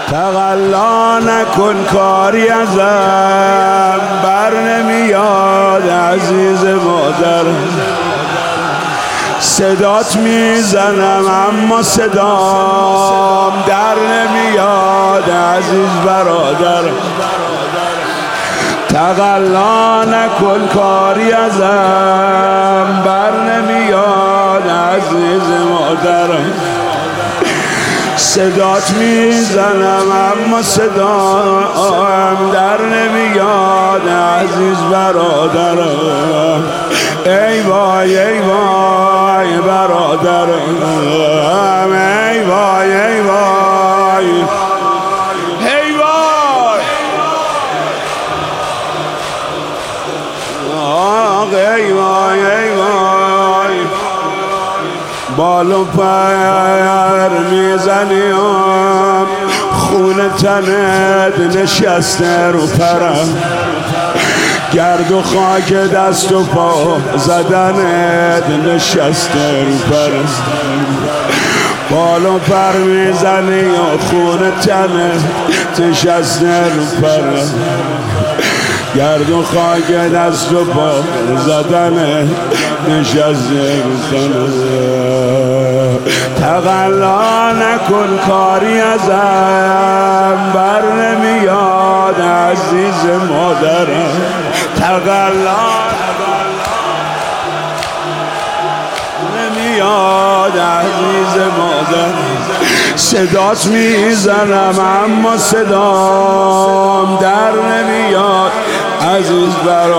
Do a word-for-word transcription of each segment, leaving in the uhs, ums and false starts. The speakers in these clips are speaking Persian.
تقلا نکن کاری ازم بر نمیاد عزیز مادر. صدات میزنم اما صدام در نمیاد عزیز برادر. تقلا نکن کاری ازم بر نمیاد عزیز مادر. صدات میزنم اما صدام در نمیاد عزیز برادر. ای وای ای وای برادرم، ای وای ای وای ای وای آق ای وای ای وای. بال و پر میزنیم خون تنت نشسته رو پرم. گرد و خاک دست و پا زدنت نشسته رو پرم. بال و پر میزنی و خون تنت نشسته رو پرم. گرد و خاک دست و پا زدنه نشسته رو تنه. تقلا نکن کاری ازم بر نمیاد عزیز مادرم. تقلا نمیاد عزیز مادر. صدات میزنم اما صدام در نمیاد عزیز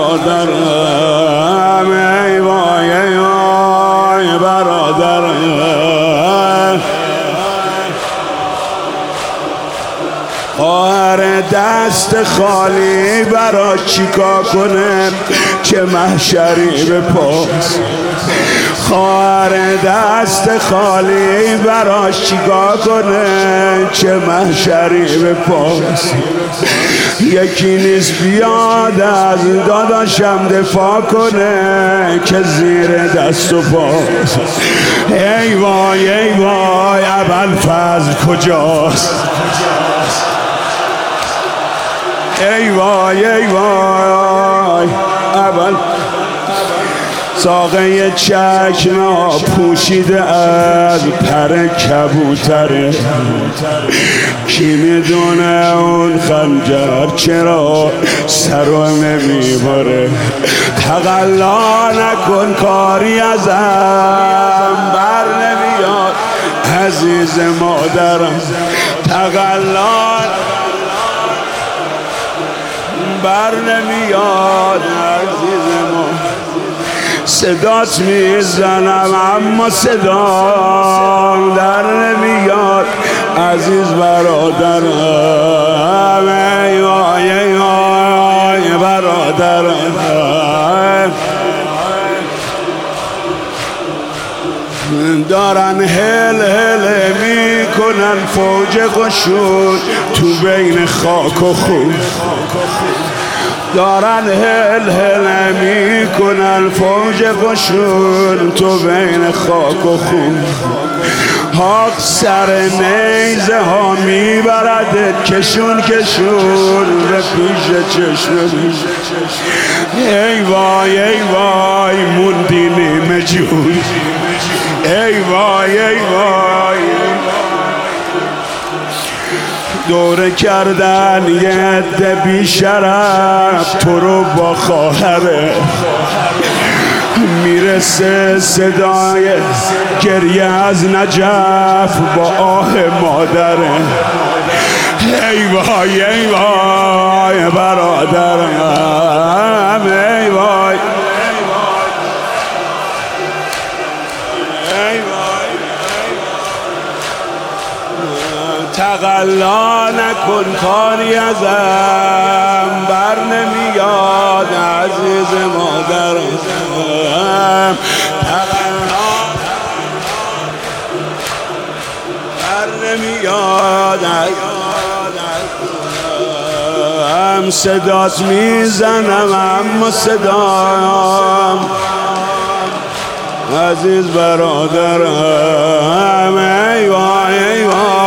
برادرم. ای وای ای وای برادرم. خواهر دست خالی برا چیکار کنه که محشری به پاس. خواهر دست خالی براش چیکار کنه چه محشری به پاس. یکی نیست بیاد از داداشم دفاع کنه که زیر دست و پاس. ای وای ای وای ابوالفضل کجاست؟ ای وای ای وای اول ساقه چکمه پوشیده از پر کبوتره. کی میدونه اون خنجر چرا سرو نمیبره. تقلا نکن کاری ازم بر نمیاد عزیز مادرم. تقلا بر نمیاد عزیز مادرم. صدات میزنم اما صدام در نمیاد عزیز برادرم. ای وای ای وای برادرم. دارن هل هل میکنن فوج قشون تو بین خاک و خون. دارن هل هل میکنن فوج قشون تو بین خاک و خون. حق سر نیزه ها میبرد کشون کشون به پیش چشم. ای وای ای وای موندی نیمه جون. ای وای ای وای دوره کردن یه عده بیشرف تو رو با خواهره. میرسه صدای گریه از نجف با آه مادره. ای وای ای وای برادرم. ای وای تقلا نکن کاری ازم بر نمیاد عزیز مادرم. تقلا بر نمیاد هم صدات میزنم اما صدام عزیز برادرم. ای وای ای وای